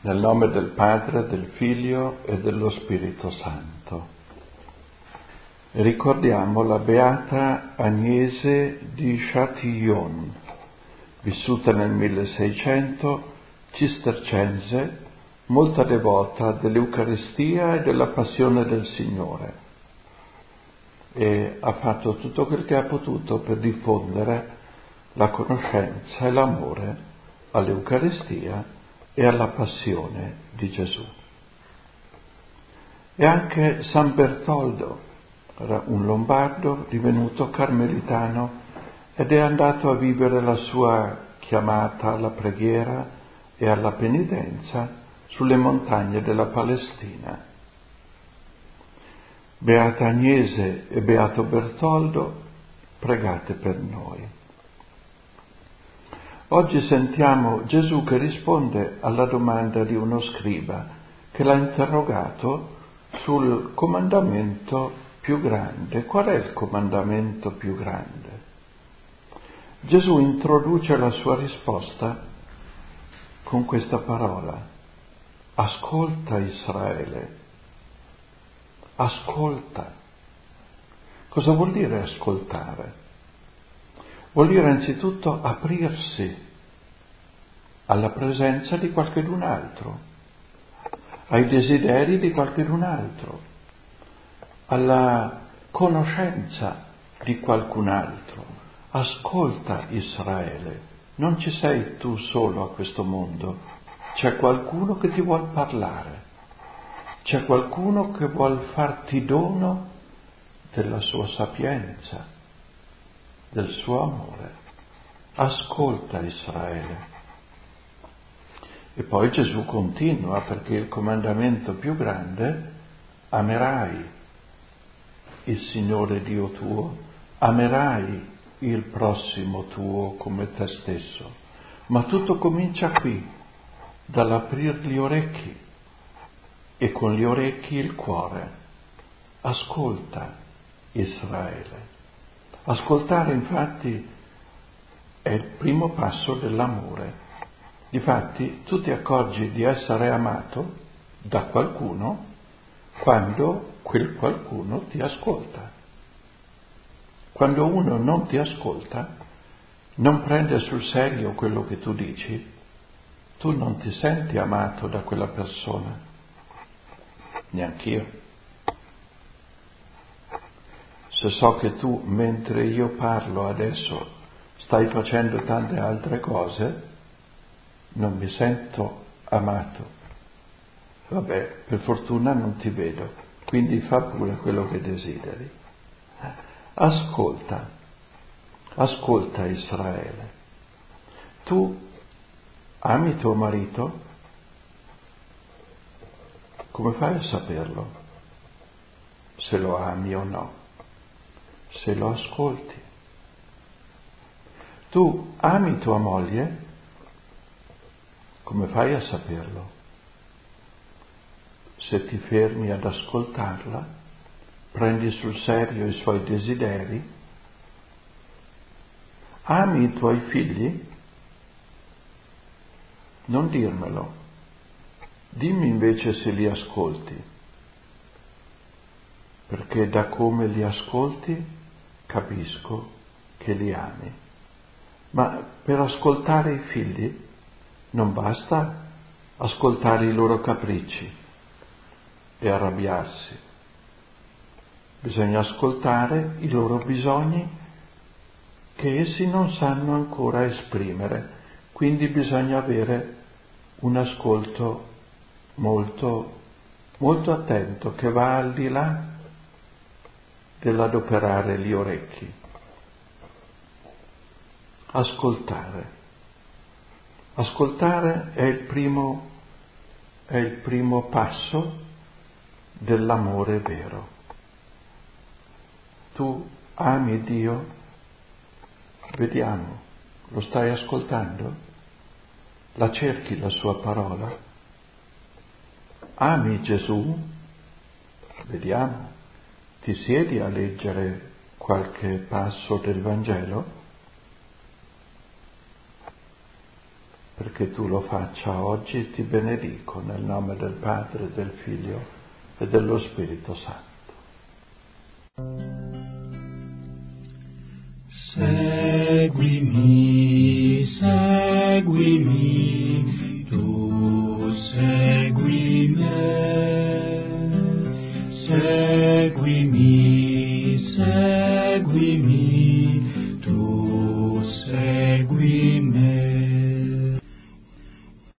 Nel nome del Padre, del Figlio e dello Spirito Santo. Ricordiamo la beata Agnese di Châtillon, vissuta nel 1600, cistercense, molto devota dell'Eucaristia e della passione del Signore, e ha fatto tutto quel che ha potuto per diffondere la conoscenza e l'amore all'Eucaristia e alla passione di Gesù. E anche San Bertoldo era un lombardo divenuto carmelitano ed è andato a vivere la sua chiamata alla preghiera e alla penitenza sulle montagne della Palestina. Beata Agnese e Beato Bertoldo, pregate per noi. Oggi sentiamo Gesù che risponde alla domanda di uno scriba che l'ha interrogato sul comandamento più grande. Qual è il comandamento più grande? Gesù introduce la sua risposta con questa parola: ascolta Israele, ascolta. Cosa vuol dire ascoltare? Vuol dire anzitutto aprirsi alla presenza di qualcun altro, ai desideri di qualcun altro, alla conoscenza di qualcun altro. Ascolta Israele, non ci sei tu solo a questo mondo, c'è qualcuno che ti vuol parlare, c'è qualcuno che vuol farti dono della sua sapienza, del suo amore. Ascolta Israele. E poi Gesù continua, perché il comandamento più grande: amerai il Signore Dio tuo, amerai il prossimo tuo come te stesso. Ma tutto comincia qui, dall'aprir gli orecchi e con gli orecchi il cuore. Ascolta Israele. Ascoltare infatti è il primo passo dell'amore. Difatti tu ti accorgi di essere amato da qualcuno quando quel qualcuno ti ascolta. Quando uno non ti ascolta, non prende sul serio quello che tu dici, tu non ti senti amato da quella persona. Neanch'io. Se so che tu, mentre io parlo adesso, stai facendo tante altre cose, non mi sento amato. Vabbè, per fortuna non ti vedo, quindi fa pure quello che desideri. Ascolta Israele. Tu ami tuo marito? Come fai a saperlo? Se lo ami o no? Se lo ascolti. Tu ami tua moglie? Come fai a saperlo? Se ti fermi ad ascoltarla, prendi sul serio i suoi desideri. Ami i tuoi figli? Non dirmelo. Dimmi invece se li ascolti, perché da come li ascolti capisco che li ami. Ma per ascoltare i figli non basta ascoltare i loro capricci e arrabbiarsi. Bisogna ascoltare i loro bisogni che essi non sanno ancora esprimere, quindi bisogna avere un ascolto molto, molto attento che va al di là dell'adoperare gli orecchi. Ascoltare è il primo passo dell'amore vero. Tu ami Dio? Vediamo, lo stai ascoltando? La cerchi la sua parola? Ami Gesù? Vediamo, ti siedi a leggere qualche passo del Vangelo? perché tu lo faccia oggi e ti benedico nel nome del Padre, del Figlio e dello Spirito Santo. Seguimi, seguimi, tu segui me. Seguimi, seguimi,